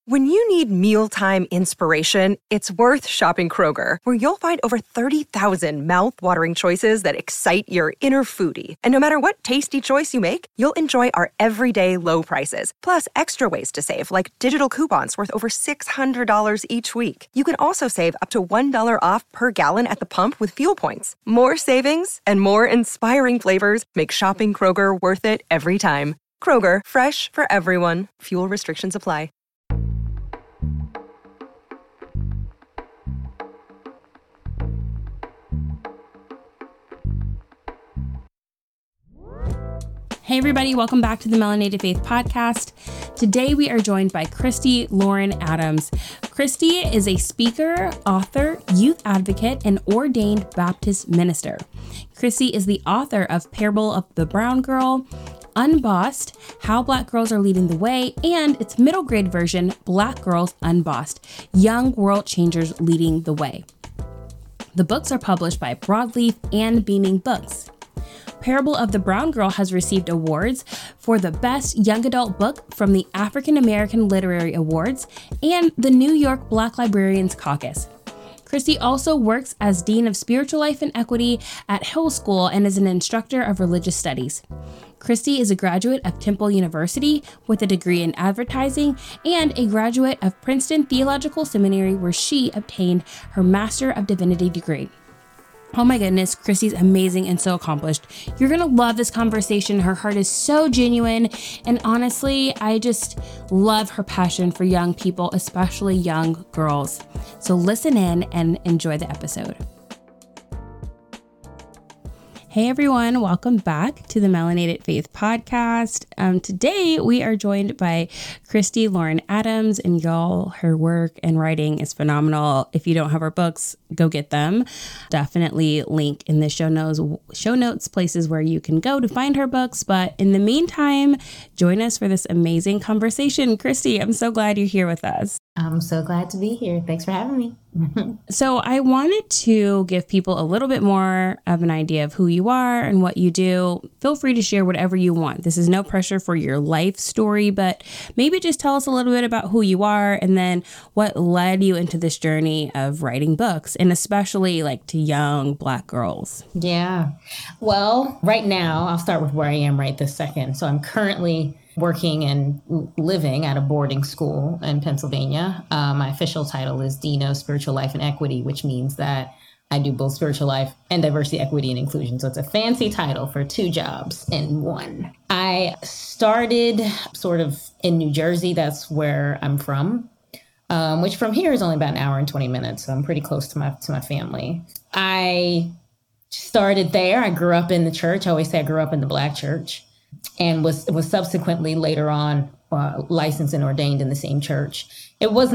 When you need mealtime inspiration, it's worth shopping Kroger, where you'll find over 30,000 mouth-watering choices that excite your inner foodie. And no matter what tasty choice you make, you'll enjoy our everyday low prices, plus extra ways to save, like digital coupons worth over $600 each week. You can also save up to $1 off per gallon at the pump with fuel points. More savings and more inspiring flavors make shopping Kroger worth it every time. Kroger, fresh for everyone. Fuel restrictions apply. Hey everybody, welcome back to the Melanated Faith Podcast. Today we are joined by Christy Lauren Adams. Christy is a speaker, author, youth advocate, and ordained Baptist minister. Christy is the author of Parable of the Brown Girl, Unbossed, How Black Girls Are Leading the Way, and its middle grade version, Black Girls Unbossed, Young World Changers Leading the Way. The books are published by Broadleaf and Beaming Books. Parable of the Brown Girl has received awards for the Best Young Adult Book from the African American Literary Awards and the New York Black Librarians Caucus. Christy also works as Dean of Spiritual Life and Equity at Hill School and is an instructor of religious studies. Christy is a graduate of Temple University with a degree in advertising and a graduate of Princeton Theological Seminary, where she obtained her Master of Divinity degree. Oh my goodness, Christy's amazing and so accomplished. You're gonna love this conversation. Her heart is so genuine, and honestly, I just love her passion for young people, especially young girls. So listen in and enjoy the episode. Hey everyone, welcome back to the Melanated Faith Podcast. Today we are joined by Christy Lauren Adams, and y'all, her work and writing is phenomenal. If you don't have her books, go get them. Definitely link in the show notes, places where you can go to find her books. But in the meantime, join us for this amazing conversation. Christy, I'm so glad you're here with us. I'm so glad to be here. Thanks for having me. So I wanted to give people a little bit more of an idea of who you are and what you do. Feel free to share whatever you want. This is no pressure for your life story, but maybe just tell us a little bit about who you are and then what led you into this journey of writing books, and especially like to young Black girls. Yeah. Well, right now, I'll start with where I am right this second. So I'm currently working and living at a boarding school in Pennsylvania. My official title is Dean of Spiritual Life and Equity, which means that I do both spiritual life and diversity, equity, and inclusion. So it's a fancy title for two jobs in one. I started sort of in New Jersey. That's where I'm from, which from here is only about an hour and 20 minutes. So I'm pretty close to my family. I started there. I grew up in the church. I always say I grew up in the Black church, and was subsequently later on licensed and ordained in the same church. It was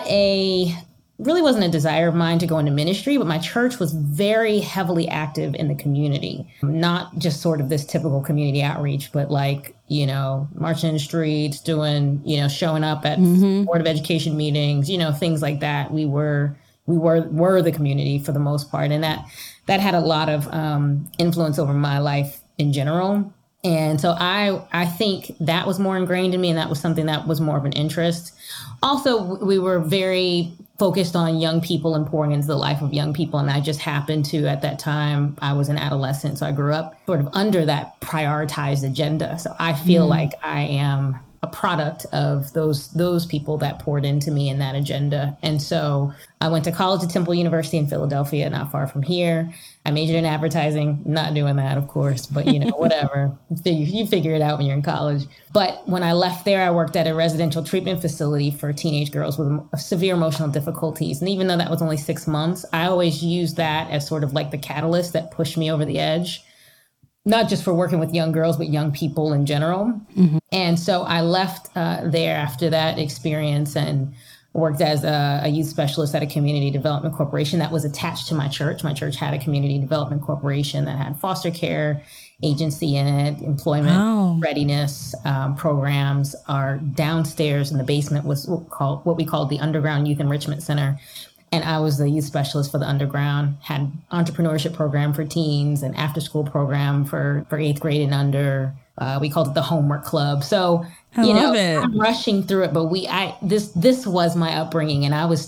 really wasn't a desire of mine to go into ministry, but my church was very heavily active in the community. Not just sort of this typical community outreach, but like, marching in the streets, doing, showing up at Board of Education meetings, things like that. We were the community for the most part. And that had a lot of influence over my life in general. And so I think that was more ingrained in me, and that was something that was more of an interest. Also, we were very focused on young people and pouring into the life of young people. And I just happened to, at that time, I was an adolescent. So I grew up sort of under that prioritized agenda. So I feel like I am a product of those people that poured into me in that agenda. And so I went to college at Temple University in Philadelphia, not far from here. I majored in advertising, not doing that, of course, but whatever. You figure it out when you're in college. But when I left there, I worked at a residential treatment facility for teenage girls with severe emotional difficulties. And even though that was only 6 months, I always used that as sort of like the catalyst that pushed me over the edge. Not just for working with young girls, but young people in general. Mm-hmm. And so I left there after that experience and worked as a youth specialist at a community development corporation that was attached to my church. My church had a community development corporation that had foster care agency in it, employment readiness programs. Our downstairs in the basement was what we called the Underground Youth Enrichment Center. And I was the youth specialist for the underground, had entrepreneurship program for teens and after school program for 8th grade and under, We called it the homework club. So, I'm rushing through it, but this was my upbringing, and I was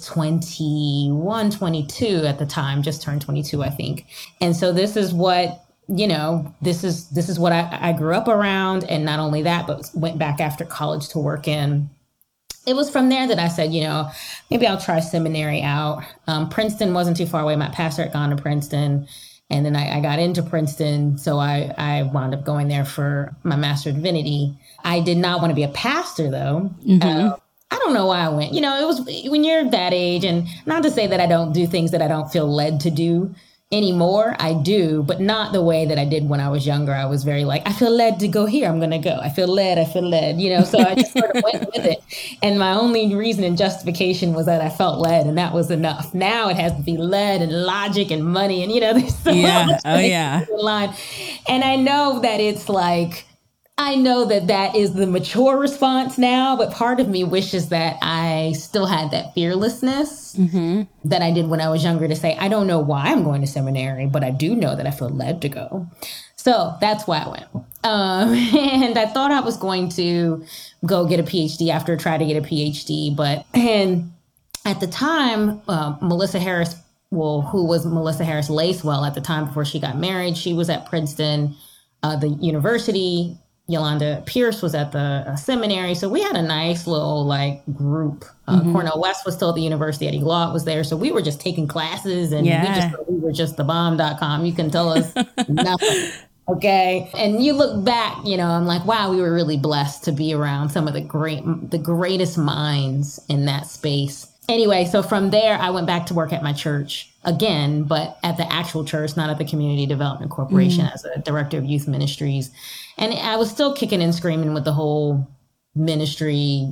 21, 22 at the time, just turned 22, I think. And so this is what, this is what I grew up around. And not only that, but went back after college to work in. It was from there that I said, maybe I'll try seminary out. Princeton wasn't too far away. My pastor had gone to Princeton, and then I got into Princeton. So I wound up going there for my Master of Divinity. I did not want to be a pastor, though. I don't know why I went. It was when you're that age, and not to say that I don't do things that I don't feel led to do anymore. I do, but not the way that I did when I was younger. I was very like, I feel led to go here. I'm going to go. I feel led. So I just sort of went with it. And my only reason and justification was that I felt led, and that was enough. Now it has to be led and logic and money. And, there's so much line. And I know that it's like, I know that is the mature response now, but part of me wishes that I still had that fearlessness that I did when I was younger to say, I don't know why I'm going to seminary, but I do know that I feel led to go. So that's why I went. And I thought I was going to go get a PhD after I tried to get a PhD. And at the time, Melissa Harris, who was Melissa Harris Lacewell at the time before she got married, she was at Princeton, the university. Yolanda Pierce was at the seminary. So we had a nice little group. Cornel West was still at the university. Eddie Glaude was there. So we were just taking classes, and we were just thebomb.com. You can tell us nothing. Okay. And you look back, I'm like, wow, we were really blessed to be around some of the greatest minds in that space. Anyway, so from there, I went back to work at my church again, but at the actual church, not at the Community Development Corporation, as a director of youth ministries. And I was still kicking and screaming with the whole ministry,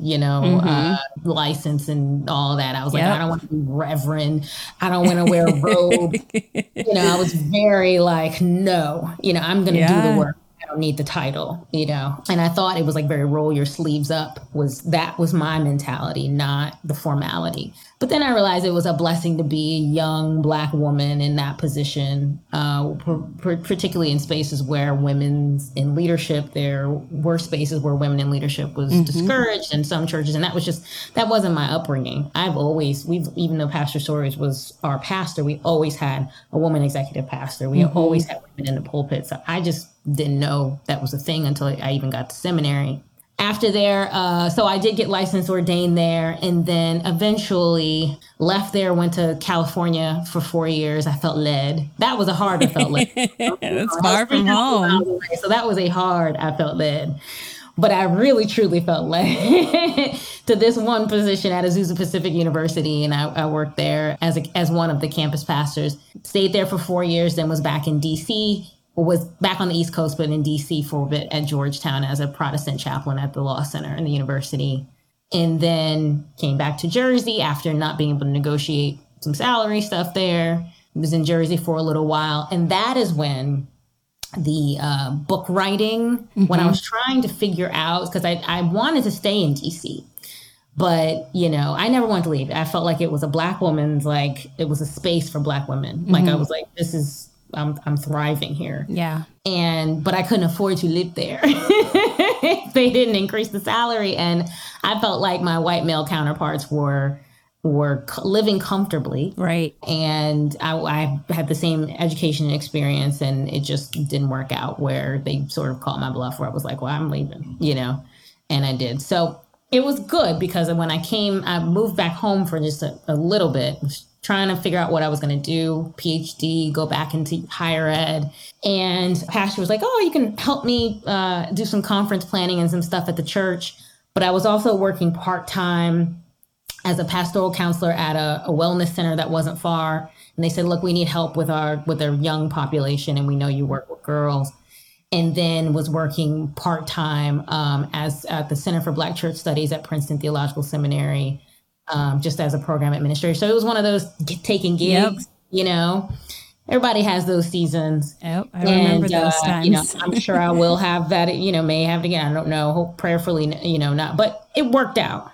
license and all that. I was like, I don't want to be reverend. I don't want to wear a robe. I was very like, no, I'm going to do the work. I don't need the title, and I thought it was very roll your sleeves up that was my mentality, not the formality. But then I realized it was a blessing to be a young Black woman in that position, particularly in spaces where women's in leadership, there were spaces where women in leadership was discouraged in some churches. And that wasn't my upbringing. Even though Pastor Soares was our pastor, we always had a woman executive pastor. We always had women in the pulpit. So I just didn't know that was a thing until I even got to seminary. After there, so I did get licensed, ordained there, and then eventually left there, went to California for 4 years. I felt led. That was a hard I felt led. That's far from home. So that was I felt led. But I really, truly felt led to this one position at Azusa Pacific University. And I worked there as one of the campus pastors. Stayed there for 4 years, then was back in D.C., was back on the East Coast, but in D.C. for a bit at Georgetown as a Protestant chaplain at the Law Center in the university. And then came back to Jersey after not being able to negotiate some salary stuff there. Was in Jersey for a little while. And that is when the book writing, when I was trying to figure out, because I wanted to stay in D.C., but, I never wanted to leave. I felt like it was a Black woman's, it was a space for Black women. I was like, I'm thriving here. Yeah. But I couldn't afford to live there. They didn't increase the salary. And I felt like my white male counterparts were living comfortably. Right. And I had the same education and experience, and it just didn't work out, where they sort of called my bluff, where I was like, well, I'm leaving, and I did. So it was good, because when I moved back home for just a little bit, trying to figure out what I was going to do, PhD, go back into higher ed. And pastor was like, oh, you can help me do some conference planning and some stuff at the church. But I was also working part-time as a pastoral counselor at a wellness center that wasn't far. And they said, look, we need help with our young population, and we know you work with girls. And then was working part-time as at the Center for Black Church Studies at Princeton Theological Seminary, just as a program administrator. So it was one of those taking gigs, Everybody has those seasons. Yep, I remember those times. I'm sure I will have that, may have it again. I don't know, hope prayerfully, not. But it worked out.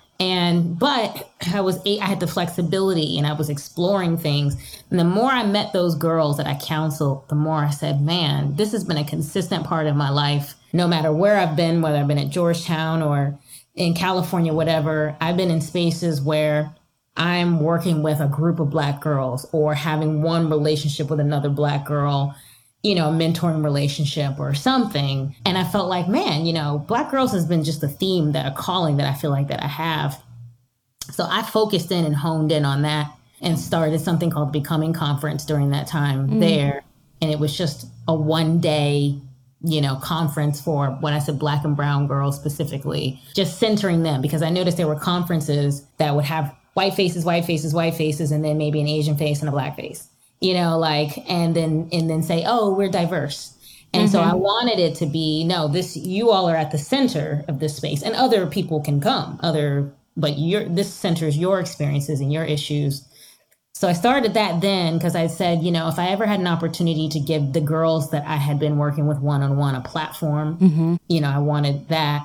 But I had the flexibility, and I was exploring things. And the more I met those girls that I counseled, the more I said, man, this has been a consistent part of my life. no matter where I've been, whether I've been at Georgetown or in California, whatever, I've been in spaces where I'm working with a group of Black girls or having one relationship with another Black girl, you know, a mentoring relationship or something. And I felt like, man, you know, Black girls has been just a theme, that a calling that I feel like that I have. So I focused in and honed in on that and started something called the Becoming Conference during that time there. And it was just a one-day, you know, conference for, when I said Black and brown girls specifically, just centering them, because I noticed there were conferences that would have white faces, and then maybe an Asian face and a Black face, you know, like, and then say, oh, we're diverse. And so I wanted it to be, no, this, you all are at the center of this space, and other people can come, but this centers your experiences and your issues. So I started that then, because I said, you know, if I ever had an opportunity to give the girls that I had been working with one-on-one a platform, you know, I wanted that.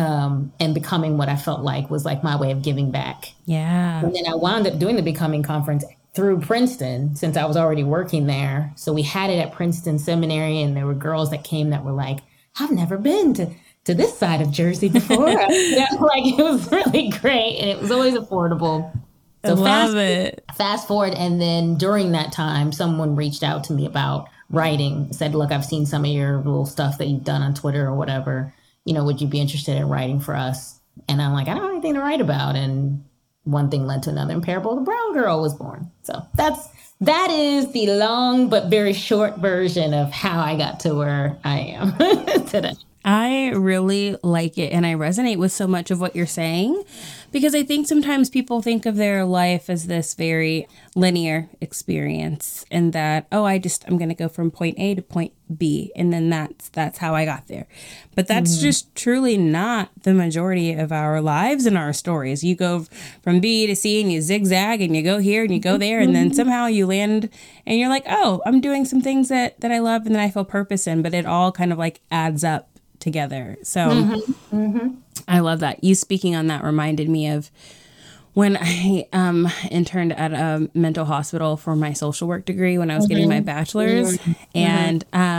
And Becoming, what I felt like was like my way of giving back. Yeah. And then I wound up doing the Becoming Conference through Princeton, since I was already working there. So we had it at Princeton Seminary, and there were girls that came that were like, I've never been to this side of Jersey before. Like, it was really great, and it was always affordable. So I love it. Fast forward, and then during that time, someone reached out to me about writing, said, look, I've seen some of your little stuff that you've done on Twitter or whatever. You know, would you be interested in writing for us? And I'm like, I don't have anything to write about. And one thing led to another, and Parable of the Brown Girl was born. So that is the long but very short version of how I got to where I am today. I really like it, and I resonate with so much of what you're saying, because I think sometimes people think of their life as this very linear experience, and that, oh, I'm going to go from point A to point B, and then that's how I got there. But that's just truly not the majority of our lives and our stories. You go from B to C, and you zigzag, and you go here and you go there, and then somehow you land, and you're like, oh, I'm doing some things that I love and that I feel purpose in, but it all kind of like adds up together. So I love that. You speaking on that reminded me of when I interned at a mental hospital for my social work degree when I was getting my bachelor's. And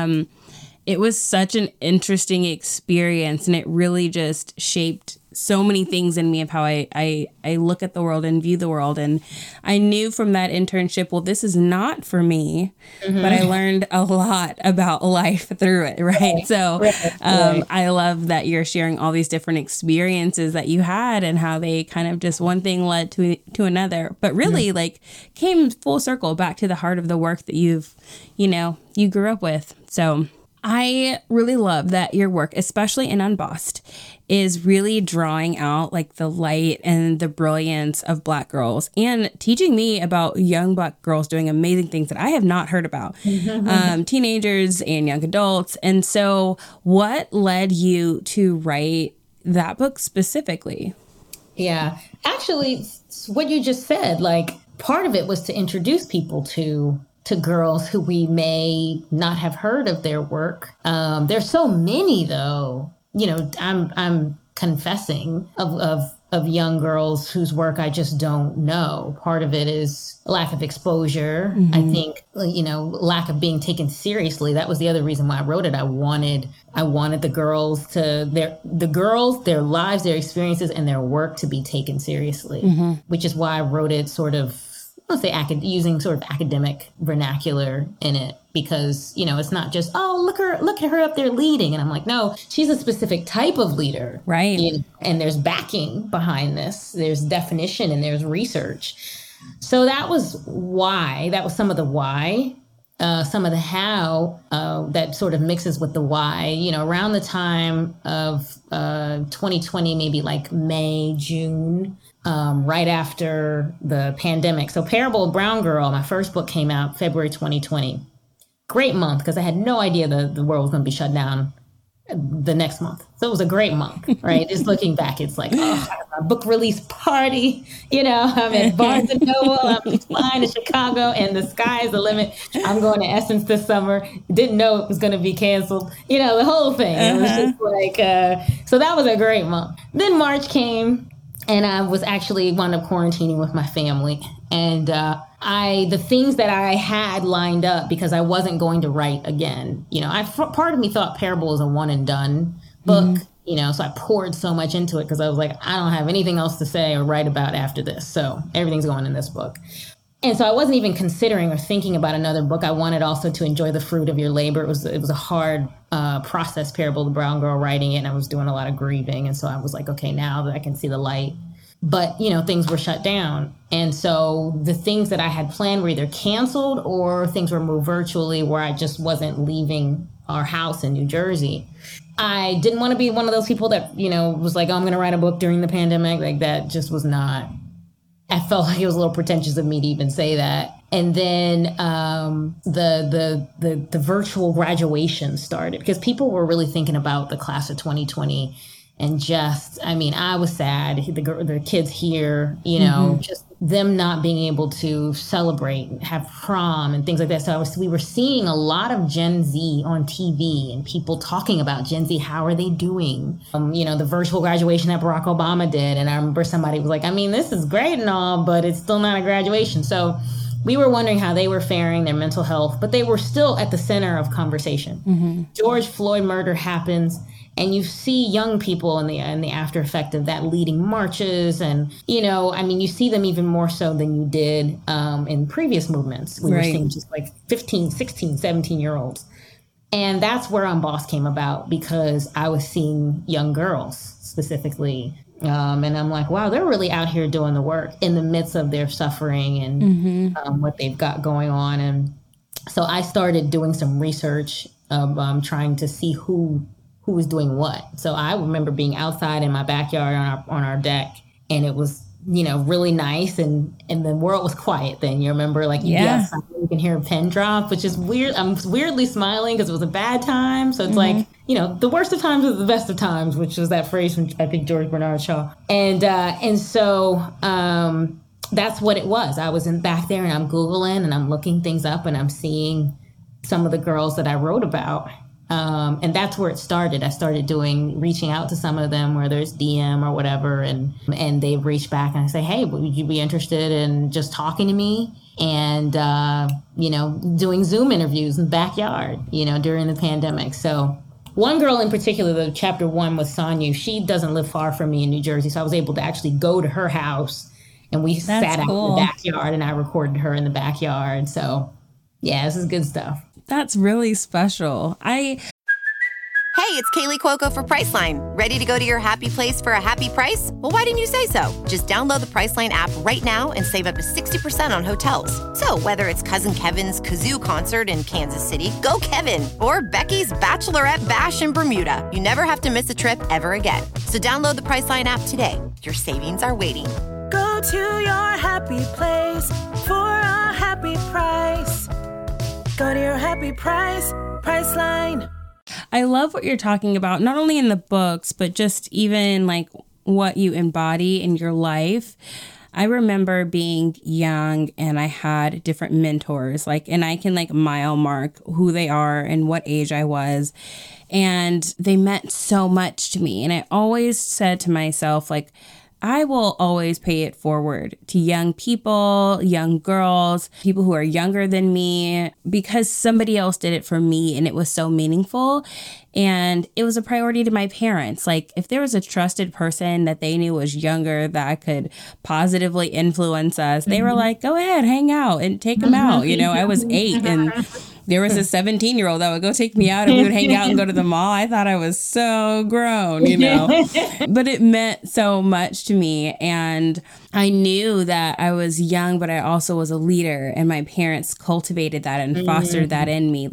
it was such an interesting experience, and it really just shaped so many things in me of how I look at the world and view the world. And I knew from that internship, well, this is not for me, but I learned a lot about life through it. Right. So I love that you're sharing all these different experiences that you had and how they kind of just one thing led to another, but really like came full circle back to the heart of the work that you grew up with. So I really love that your work, especially in Unbossed, is really drawing out like the light and the brilliance of Black girls and teaching me about young Black girls doing amazing things that I have not heard about, teenagers and young adults. And so what led you to write that book specifically? Yeah, actually, what you just said, like part of it was to introduce people to girls who we may not have heard of their work. There's so many, though. You know, I'm confessing of young girls whose work I just don't know. Part of it is lack of exposure. I think, lack of being taken seriously. That was the other reason why I wrote it. I wanted the girls their lives, their experiences, and their work to be taken seriously, which is why I wrote it sort of, I'll say using sort of academic vernacular in it, because, it's not just, oh, look at her up there leading. And I'm like, no, she's a specific type of leader. Right. And there's backing behind this. There's definition and there's research. So that was why. That was some of the why. Some of the how that sort of mixes with the why. Around the time of 2020, maybe like May, June, right after the pandemic. So Parable of Brown Girl, my first book, came out February 2020. Great month, because I had no idea the world was going to be shut down the next month. So it was a great month, right? Just looking back, it's like, a book release party. I'm at Barnes & Noble, I'm flying to Chicago, and the sky is the limit. I'm going to Essence this summer. Didn't know it was going to be canceled. The whole thing. It was just like, so that was a great month. Then March came. And I was actually wound up quarantining with my family. And the things that I had lined up, because I wasn't going to write again, part of me thought Parable was a one and done book, so I poured so much into it because I was like, I don't have anything else to say or write about after this. So everything's going in this book. And so I wasn't even considering or thinking about another book. I wanted also to enjoy the fruit of your labor. It was a hard process, Parable, the brown girl writing it, and I was doing a lot of grieving. And so I was like, okay, now that I can see the light. But, things were shut down. And so the things that I had planned were either canceled or things were moved virtually, where I just wasn't leaving our house in New Jersey. I didn't want to be one of those people that, was like, oh, I'm going to write a book during the pandemic. Like, that just was not, I felt like it was a little pretentious of me to even say that. And then the virtual graduation started because people were really thinking about the class of 2020. And I was sad. The kids here, just them not being able to celebrate and have prom and things like that. So we were seeing a lot of Gen Z on TV and people talking about Gen Z. How are they doing? The virtual graduation that Barack Obama did. And I remember somebody was like, this is great and all, but it's still not a graduation. So we were wondering how they were faring, their mental health, but they were still at the center of conversation. Mm-hmm. George Floyd murder happens. And you see young people in the after effect of that leading marches. And, you see them even more so than you did in previous movements. We were seeing just like 15, 16, 17-year-olds. And that's where Unbossed came about because I was seeing young girls specifically. And I'm like, wow, they're really out here doing the work in the midst of their suffering and what they've got going on. And so I started doing some research of trying to see who was doing what. So I remember being outside in my backyard on our deck, and it was, really nice, and the world was quiet then. You remember, like, you'd be outside, you can hear a pin drop, which is weird. I'm weirdly smiling because it was a bad time. So it's like, the worst of times is the best of times, which was that phrase from, I think, George Bernard Shaw. And so that's what it was. I was back there, and I'm Googling, and I'm looking things up, and I'm seeing some of the girls that I wrote about. And that's where it started. I started reaching out to some of them, whether it's DM or whatever, and they've reached back and I say, hey, would you be interested in just talking to me? And, doing Zoom interviews in the backyard, during the pandemic. So one girl in particular, the chapter 1 was Sonia. She doesn't live far from me in New Jersey. So I was able to actually go to her house, and we sat out in the backyard, and I recorded her in the backyard. So yeah, this is good stuff. That's really special. Hey, it's Kaylee Cuoco for Priceline. Ready to go to your happy place for a happy price? Well, why didn't you say so? Just download the Priceline app right now and save up to 60% on hotels. So whether it's Cousin Kevin's Kazoo Concert in Kansas City, go Kevin, or Becky's Bachelorette Bash in Bermuda, you never have to miss a trip ever again. So download the Priceline app today. Your savings are waiting. Go to your happy place for a happy price. Go to your happy price, Priceline. I love what you're talking about, not only in the books, but just even like what you embody in your life. I remember being young and I had different mentors, and I can mile mark who they are and what age I was. And they meant so much to me. And I always said to myself, I will always pay it forward to young people, young girls, people who are younger than me, because somebody else did it for me and it was so meaningful. And it was a priority to my parents. If there was a trusted person that they knew was younger that could positively influence us, they were like, go ahead, hang out and take them out. I was 8 and there was a 17-year-old that would go take me out and we would hang out and go to the mall. I thought I was so grown, but it meant so much to me. And I knew that I was young, but I also was a leader, and my parents cultivated that and fostered that in me.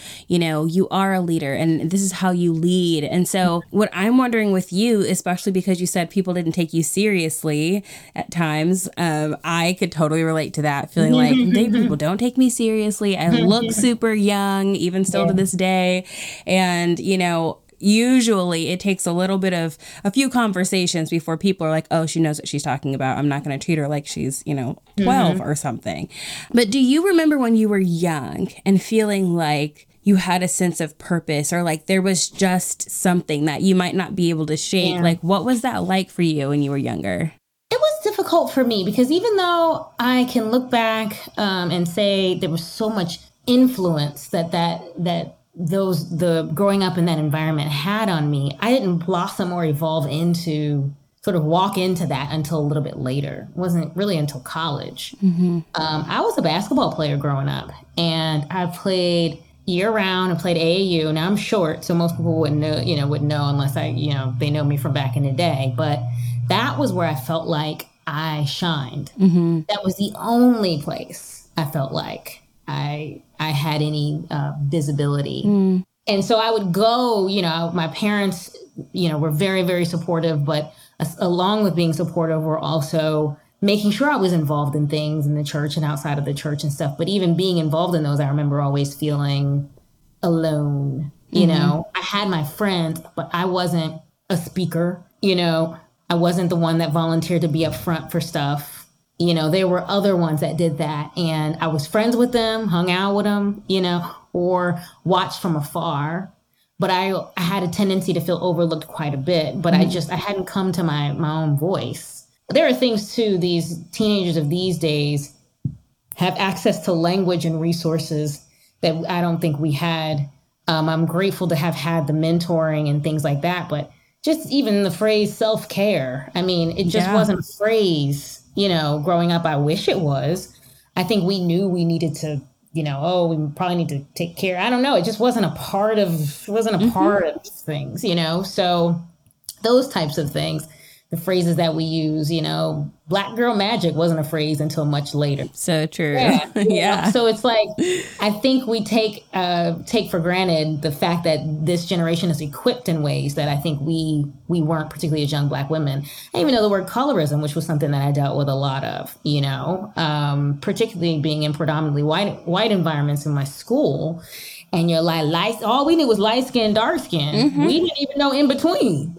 You are a leader and this is how you lead. And so what I'm wondering with you, especially because you said people didn't take you seriously at times, I could totally relate to that, feeling like people don't take me seriously. I look super young, even still to this day. And, usually it takes a few conversations before people are like, oh, she knows what she's talking about. I'm not going to treat her like she's, 12 or something. But do you remember when you were young and feeling like you had a sense of purpose, or like there was just something that you might not be able to shake. Yeah. Like, what was that like for you when you were younger? It was difficult for me because even though I can look back and say there was so much influence that the growing up in that environment had on me, I didn't blossom or evolve into sort of walk into that until a little bit later. It wasn't really until college. I was a basketball player growing up, and I played year round. I played AAU. Now I'm short, so most people wouldn't know unless they know me from back in the day. But that was where I felt like I shined. That was the only place I felt like I had any visibility. And so I would go, my parents, were very, very supportive, but along with being supportive, were also making sure I was involved in things in the church and outside of the church and stuff. But even being involved in those, I remember always feeling alone. I had my friends, but I wasn't a speaker. I wasn't the one that volunteered to be up front for stuff. There were other ones that did that. And I was friends with them, hung out with them, or watched from afar. But I had a tendency to feel overlooked quite a bit. But I hadn't come to my own voice. There are things, too, these teenagers of these days have access to language and resources that I don't think we had. I'm grateful to have had the mentoring and things like that. But just even the phrase self-care, I mean, it just wasn't a phrase, growing up. I wish it was. I think we knew we needed to, we probably need to take care. I don't know. It just wasn't a part of things, So those types of things, the phrases that we use, black girl magic wasn't a phrase until much later. So true. Yeah. So it's like, I think we take for granted the fact that this generation is equipped in ways that I think we weren't, particularly as young black women. I even know the word colorism, which was something that I dealt with a lot of, particularly being in predominantly white environments in my school. And you're like, all we knew was light skin, dark skin. We didn't even know in between.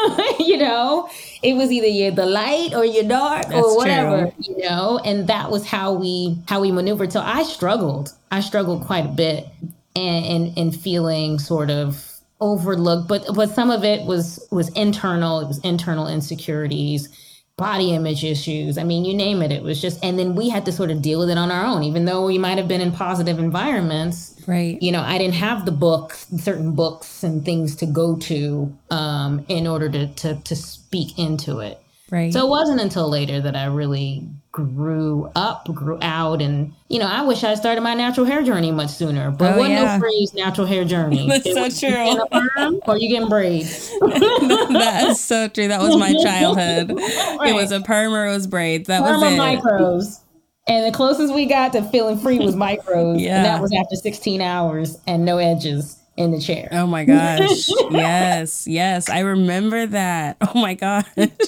It was either you're the light or you're dark. That's or whatever, true. And that was how we maneuvered. So I struggled quite a bit and feeling sort of overlooked. But some of it was internal. It was internal insecurities, body image issues. I mean, you name it. It was just, and then we had to sort of deal with it on our own, even though we might have been in positive environments. Right. I didn't have certain books and things to go to in order to speak into it. Right. So it wasn't until later that I really grew out. And, I wish I started my natural hair journey much sooner. But no phrase natural hair journey. That's so true. You getting a perm or you getting braids? That is so true. That was my childhood. Right. It was a perm or it was braids. That was it. Micros. And the closest we got to feeling free was micros. And that was after 16 hours and no edges in the chair. Oh my gosh. Yes. I remember that. Oh my gosh.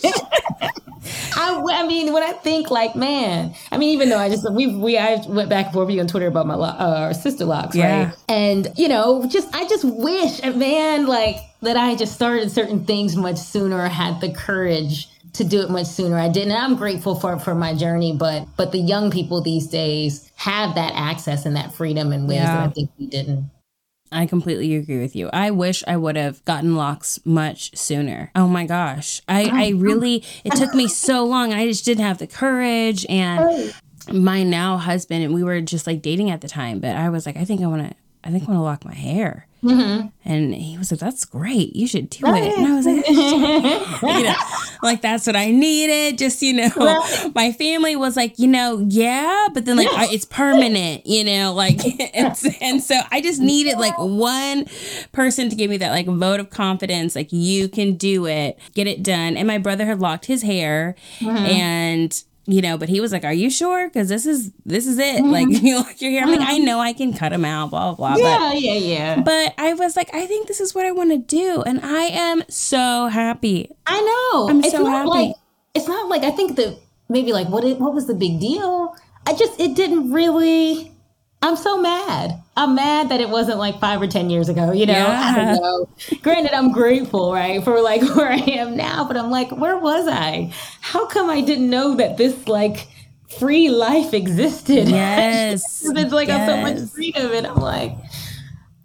I mean, when I think like, man, I mean, even though I went back and forth with you on Twitter about my sister locks, right? And, I just wish, man, like that I just started certain things much sooner, had the courage to do it much sooner. I didn't. I'm grateful for my journey, but the young people these days have that access and that freedom in ways that I think we didn't. I completely agree with you. I wish I would have gotten locks much sooner. Oh my gosh. I really, it took me so long. I just didn't have the courage. And my now husband, and we were just like dating at the time, but I was like, I think I want to lock my hair. And he was like, that's great. You should do it. And I was like, like that's what I needed. Just, my family was like, but then like it's permanent, and so I just needed like one person to give me that like vote of confidence. Like you can do it, get it done. And my brother had locked his hair and but he was like, are you sure? Because this is it. Like, you lock your hair. I'm like, I know I can cut them out, blah, blah, blah. Yeah. But I was like, I think this is what I want to do. And I am so happy. I know. I'm so happy. It's not like, I think that maybe like, what was the big deal? It didn't really, I'm so mad. I'm mad that it wasn't like 5 or 10 years ago, I don't know. Granted, I'm grateful, right, for like where I am now, but I'm like, where was I? How come I didn't know that this like free life existed? Yes. It's like so much freedom, and I'm like,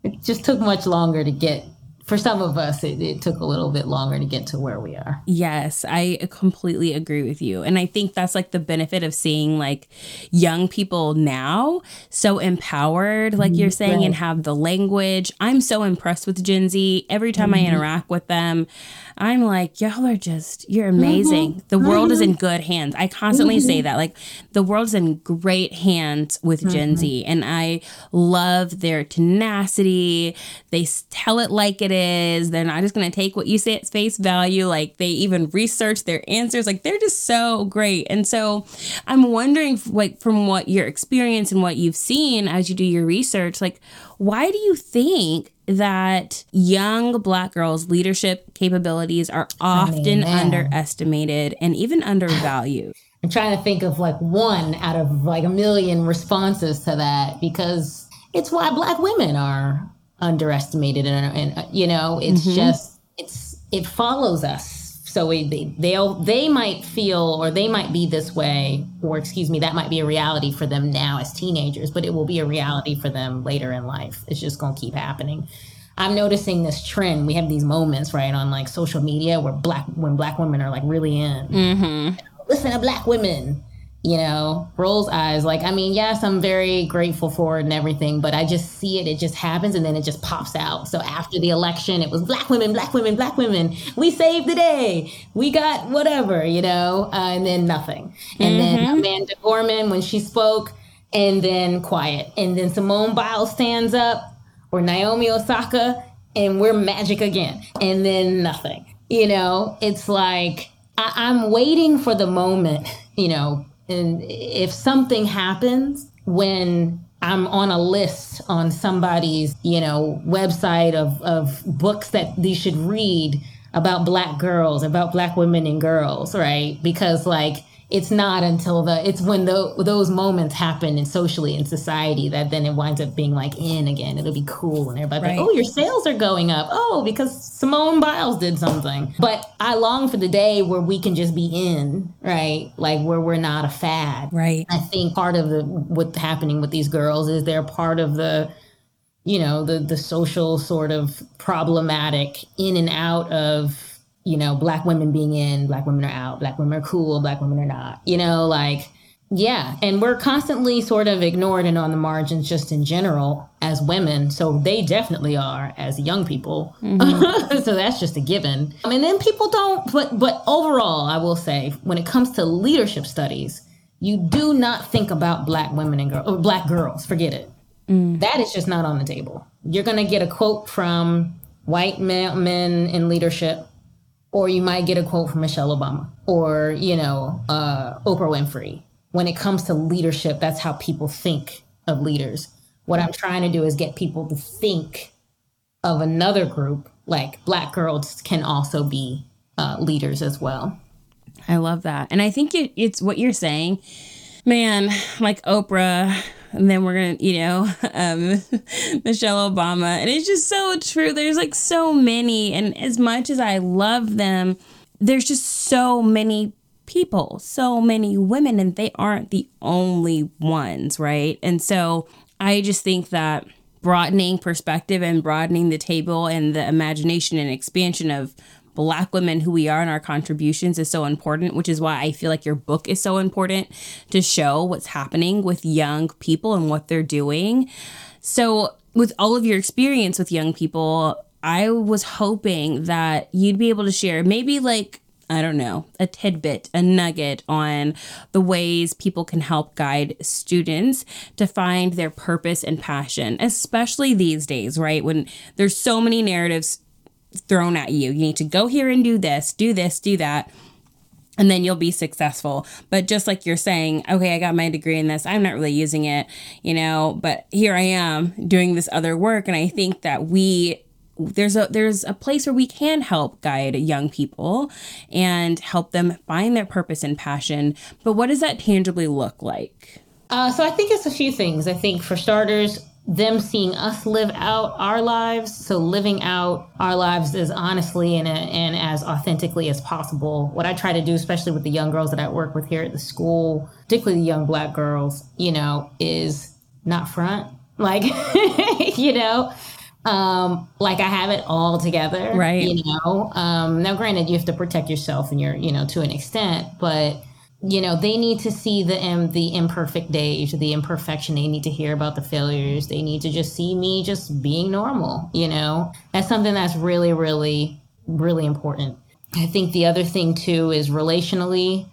it just took much longer to get. For some of us, it took a little bit longer to get to where we are. Yes, I completely agree with you. And I think that's like the benefit of seeing like young people now so empowered, like you're saying, and have the language. I'm so impressed with Gen Z. Every time I interact with them, I'm like, y'all are you're amazing. The world is in good hands. I constantly say that, like, the world's in great hands with Gen Z. And I love their tenacity. They tell it like it is. They're not just going to take what you say at face value. Like, they even research their answers. Like, they're just so great. And so I'm wondering, like, from what your experience and what you've seen as you do your research, like, why do you think that young Black girls' leadership capabilities are often underestimated and even undervalued? I'm trying to think of like one out of like a million responses to that, because it's why Black women are underestimated. And you know, it's just, it follows us. So they might feel, or they might be this way, or excuse me, that might be a reality for them now as teenagers, but it will be a reality for them later in life. It's just going to keep happening. I'm noticing this trend. We have these moments, right, on like social media where when Black women are like really in. Listen to Black women, you know, rolls eyes. Like, I mean, yes, I'm very grateful for it and everything, but I just see it. It just happens and then it just pops out. So after the election, it was Black women, Black women, Black women. We saved the day. We got whatever, you know, and then nothing. And then Amanda Gorman, when she spoke, and then quiet. And then Simone Biles stands up, or Naomi Osaka, and we're magic again. And then nothing. You know, it's like, I'm waiting for the moment, you know, and if something happens when I'm on a list on somebody's, you know, website of books that they should read about Black girls, about Black women and girls, right? Because like, it's not until it's when those moments happen and socially in society that then it winds up being like in again. It'll be cool and everybody's like, oh, your sales are going up. Oh, because Simone Biles did something. But I long for the day where we can just be in, right? Like where we're not a fad. Right. I think part of what's happening with these girls is they're part of the, you know, the social sort of problematic in and out of, you know, Black women being in, Black women are out, Black women are cool, Black women are not, you know, like, yeah. And we're constantly sort of ignored and on the margins just in general as women. So they definitely are as young people. So that's just a given. I mean, then people don't, but overall, I will say, when it comes to leadership studies, you do not think about Black women and girls, or Black girls, forget it. That is just not on the table. You're going to get a quote from white men in leadership, or you might get a quote from Michelle Obama or, you know, Oprah Winfrey. When it comes to leadership, that's how people think of leaders. What I'm trying to do is get people to think of another group, like Black girls can also be leaders as well. I love that. And I think it's what you're saying, man, like Oprah, and then we're going to, you know, Michelle Obama. And it's just so true. There's like so many. And as much as I love them, there's just so many people, so many women, and they aren't the only ones, right? And so I just think that broadening perspective and broadening the table and the imagination and expansion of Black women, who we are, and our contributions is so important, which is why I feel like your book is so important to show what's happening with young people and what they're doing. So with all of your experience with young people, I was hoping that you'd be able to share maybe like, I don't know, a tidbit, a nugget on the ways people can help guide students to find their purpose and passion, especially these days, right? When there's so many narratives thrown at you. You need to go here and do this, do that, and then you'll be successful. But just like you're saying, okay, I got my degree in this, I'm not really using it, you know, but here I am doing this other work. And I think that there's a place where we can help guide young people and help them find their purpose and passion. But what does that tangibly look like? So I think it's a few things. I think for starters, them seeing us live out our lives. So living out our lives as honestly and as authentically as possible. What I try to do, especially with the young girls that I work with here at the school, particularly the young Black girls, you know, is not front. Like, you know, like I have it all together, right? Now granted, you have to protect yourself and to an extent, but they need to see the imperfect days, the imperfection. They need to hear about the failures. They need to just see me just being normal. That's something that's really, really, really important. I think the other thing too is relationally,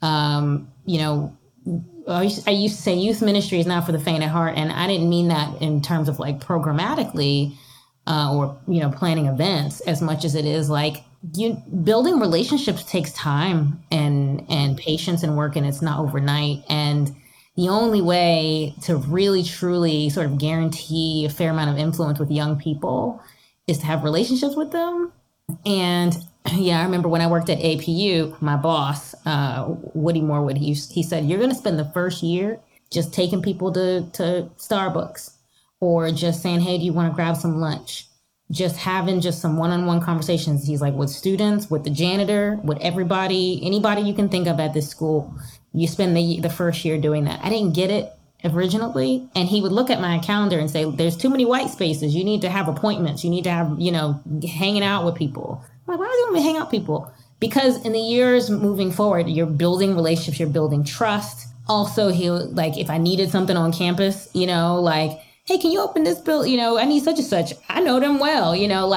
I used to say youth ministry is not for the faint at heart. And I didn't mean that in terms of like programmatically or planning events as much as it is like building relationships takes time and patience and work, and it's not overnight. And the only way to really, truly sort of guarantee a fair amount of influence with young people is to have relationships with them. And I remember when I worked at APU, my boss, Woody Morwood, he said, you're going to spend the first year just taking people to Starbucks or just saying, hey, do you want to grab some lunch? Just having just some one-on-one conversations. He's like, with students, with the janitor, with anybody you can think of at this school. You spend the first year doing that. I didn't get it originally. And he would look at my calendar and say, there's too many white spaces. You need to have appointments. You need to have, hanging out with people. I'm like, why do you want me to hang out with people? Because in the years moving forward, you're building relationships, you're building trust. Also, if I needed something on campus, hey, can you open this bill? I need such and such. I know them well,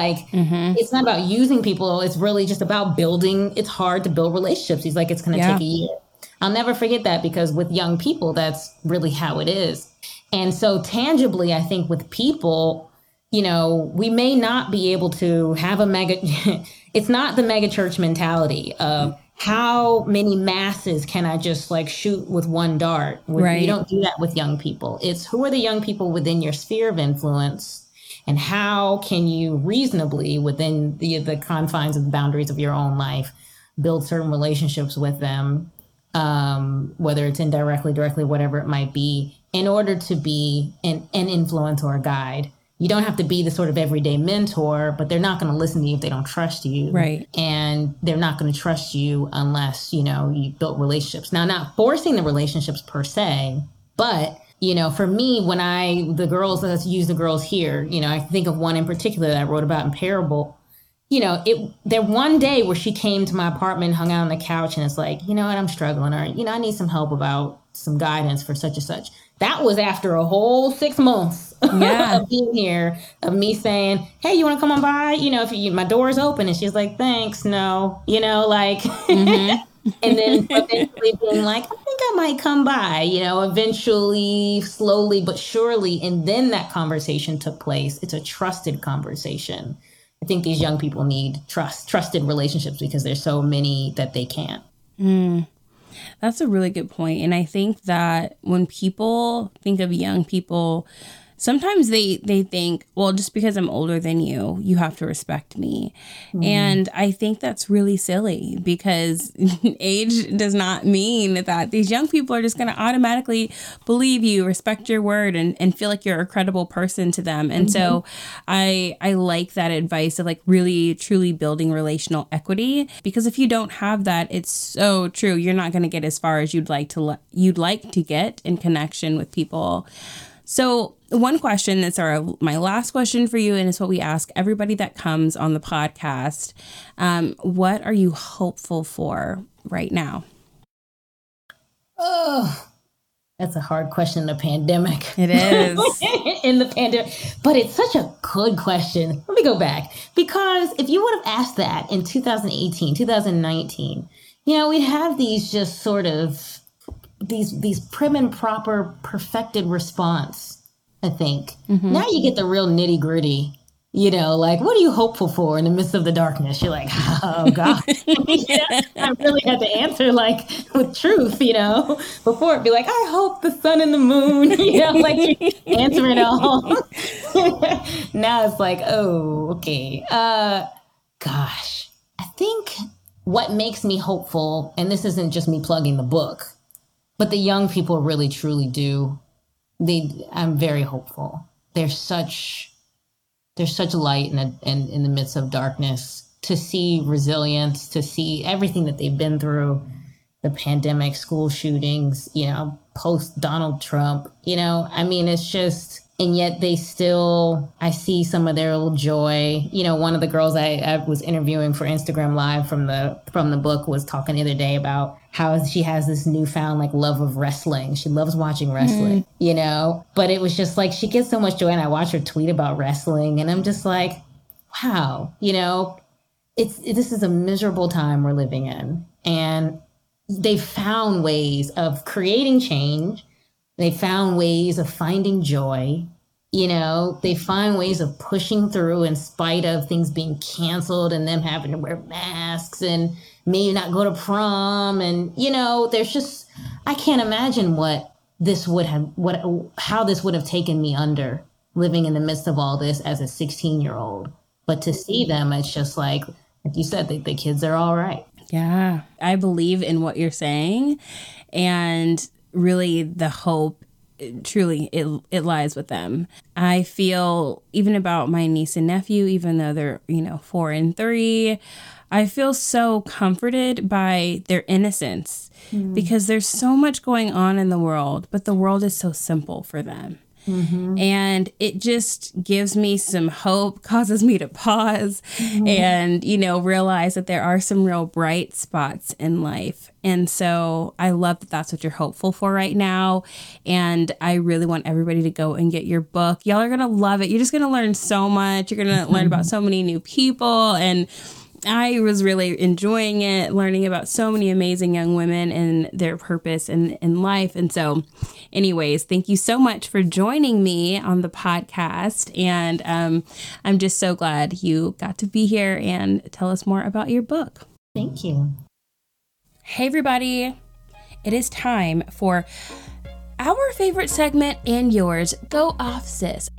It's not about using people. It's really just about building. It's hard to build relationships. He's like, it's going to take a year. I'll never forget that, because with young people, that's really how it is. And so tangibly, I think with people, we may not be able to have it's not the mega church mentality of how many masses can I just shoot with one dart? Right. You don't do that with young people. It's who are the young people within your sphere of influence, and how can you reasonably within the confines of the boundaries of your own life build certain relationships with them, whether it's indirectly, directly, whatever it might be, in order to be an influence or a guide. You don't have to be the sort of everyday mentor, but they're not going to listen to you if they don't trust you. Right. And they're not going to trust you unless, you built relationships. Now, not forcing the relationships per se, but, for me, when let's use the girls here, I think of one in particular that I wrote about in Parable. There one day where she came to my apartment, hung out on the couch, and it's like, you know what, I'm struggling, or, I need some help about some guidance for such and such. That was after a whole 6 months of being here, of me saying, hey, you want to come on by? If my door's open. And she's like, thanks, no, mm-hmm. And then eventually being like, I think I might come by, eventually, slowly but surely. And then that conversation took place. It's a trusted conversation. I think these young people need trusted relationships, because there's so many that they can't. That's a really good point. And I think that when people think of young people, sometimes they think, well, just because I'm older than you, you have to respect me. And I think that's really silly, because age does not mean that these young people are just going to automatically believe you, respect your word, and feel like you're a credible person to them. And so I like that advice of really, truly building relational equity, because if you don't have that, it's so true. You're not going to get as far as you'd like to get in connection with people. So one question that's my last question for you, and it's what we ask everybody that comes on the podcast. What are you hopeful for right now? Oh, that's a hard question in the pandemic. It is. In the pandemic. But it's such a good question. Let me go back. Because if you would have asked that in 2018, 2019, we'd have these just sort of these prim and proper perfected response, I think. Mm-hmm. Now you get the real nitty gritty, what are you hopeful for in the midst of the darkness? You're like, oh God. I really had to answer with truth, before it'd be like, I hope the sun and the moon, answer it all. Now it's like, oh, okay. Gosh, I think what makes me hopeful, and this isn't just me plugging the book, but the young people really, truly do. I'm very hopeful. There's such light in the midst of darkness. To see resilience, to see everything that they've been through, the pandemic, school shootings, post Donald Trump, it's just, And yet they still, I see some of their little joy. You know, one of the girls I was interviewing for Instagram Live from the book was talking the other day about how she has this newfound like love of wrestling. She loves watching wrestling, you know, but it was just like, she gets so much joy. And I watch her tweet about wrestling and I'm just like, wow, you know, this is a miserable time we're living in. And they found ways of creating change. They found ways of finding joy. You know, they find ways of pushing through in spite of things being canceled and them having to wear masks and maybe not go to prom. And, you know, there's just, I can't imagine how this would have taken me under living in the midst of all this as a 16-year-old. But to see them, it's just like you said, the kids are all right. Yeah, I believe in what you're saying. And really the hope, truly, it lies with them. I feel even about my niece and nephew, even though they're, 4 and 3, I feel so comforted by their innocence because there's so much going on in the world, but the world is so simple for them. Mm-hmm. And it just gives me some hope, causes me to pause and, realize that there are some real bright spots in life. And so I love that that's what you're hopeful for right now. And I really want everybody to go and get your book. Y'all are going to love it. You're just going to learn so much. You're going to learn about so many new people. And I was really enjoying it, learning about so many amazing young women and their purpose in life. And so anyways, thank you so much for joining me on the podcast. And I'm just so glad you got to be here and tell us more about your book. Thank you. Hey, everybody. It is time for our favorite segment and yours. Go off, sis.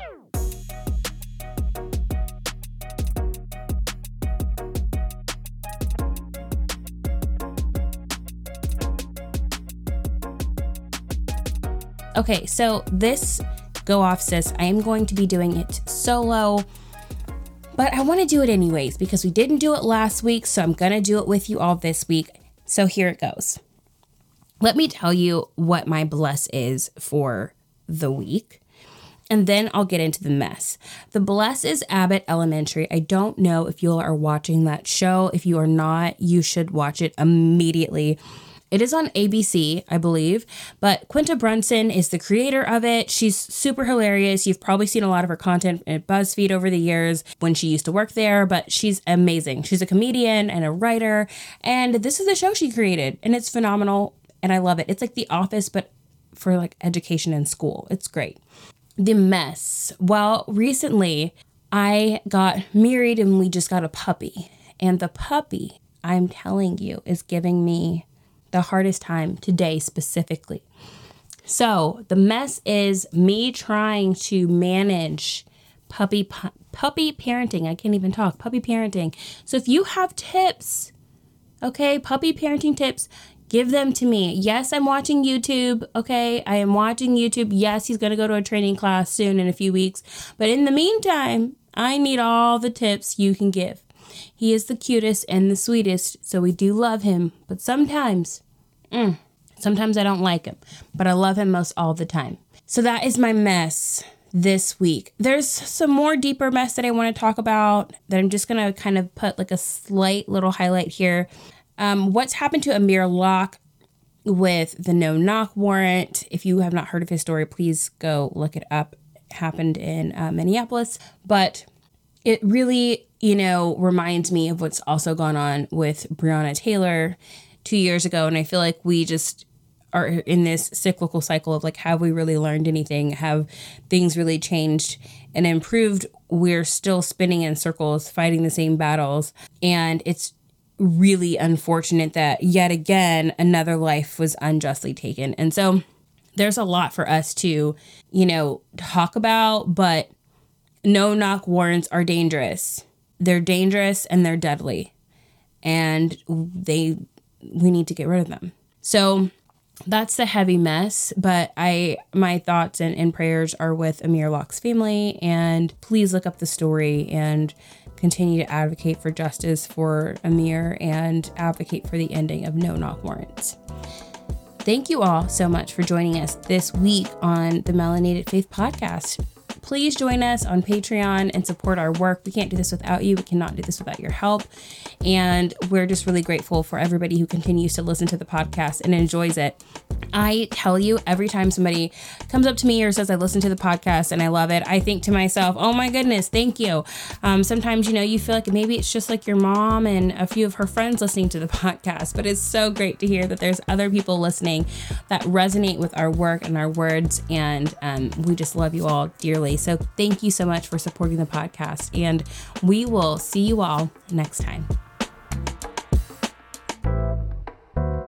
Okay, so this Go Off Sis, I am going to be doing it solo, but I want to do it anyways because we didn't do it last week, so I'm going to do it with you all this week. So here it goes. Let me tell you what my bless is for the week, and then I'll get into the mess. The bless is Abbott Elementary. I don't know if you are watching that show. If you are not, you should watch it immediately. It is on ABC, I believe, but Quinta Brunson is the creator of it. She's super hilarious. You've probably seen a lot of her content at BuzzFeed over the years when she used to work there, but she's amazing. She's a comedian and a writer, and this is the show she created, and it's phenomenal, and I love it. It's like The Office, but for like education and school. It's great. The mess. Well, recently I got married and we just got a puppy, and the puppy, I'm telling you, is giving me the hardest time today specifically. So the mess is me trying to manage puppy parenting. I can't even talk. Puppy parenting. So if you have tips, okay, puppy parenting tips, give them to me. Yes, I'm watching YouTube. Okay, I am watching YouTube. Yes, he's going to go to a training class soon in a few weeks. But in the meantime, I need all the tips you can give. He is the cutest and the sweetest, so we do love him. But sometimes I don't like him, but I love him most all the time. So that is my mess this week. There's some more deeper mess that I want to talk about that I'm just going to kind of put like a slight little highlight here. What's happened to Amir Locke with the no-knock warrant? If you have not heard of his story, please go look it up. It happened in Minneapolis, but it really, reminds me of what's also gone on with Breonna Taylor 2 years ago. And I feel like we just are in this cyclical cycle of like, have we really learned anything? Have things really changed and improved? We're still spinning in circles, fighting the same battles. And it's really unfortunate that yet again, another life was unjustly taken. And so there's a lot for us to, talk about, but no-knock warrants are dangerous. They're dangerous and they're deadly, and we need to get rid of them. So that's the heavy mess, but my thoughts and prayers are with Amir Locke's family, and please look up the story and continue to advocate for justice for Amir and advocate for the ending of no-knock warrants. Thank you all so much for joining us this week on the Melanated Faith Podcast. please join us on Patreon and support our work. We can't do this without you. We cannot do this without your help. And we're just really grateful for everybody who continues to listen to the podcast and enjoys it. I tell you, every time somebody comes up to me or says I listen to the podcast and I love it, I think to myself, oh my goodness, thank you. Sometimes, you feel like maybe it's just like your mom and a few of her friends listening to the podcast, but it's so great to hear that there's other people listening that resonate with our work and our words. And we just love you all dearly. So thank you so much for supporting the podcast, and we will see you all next time.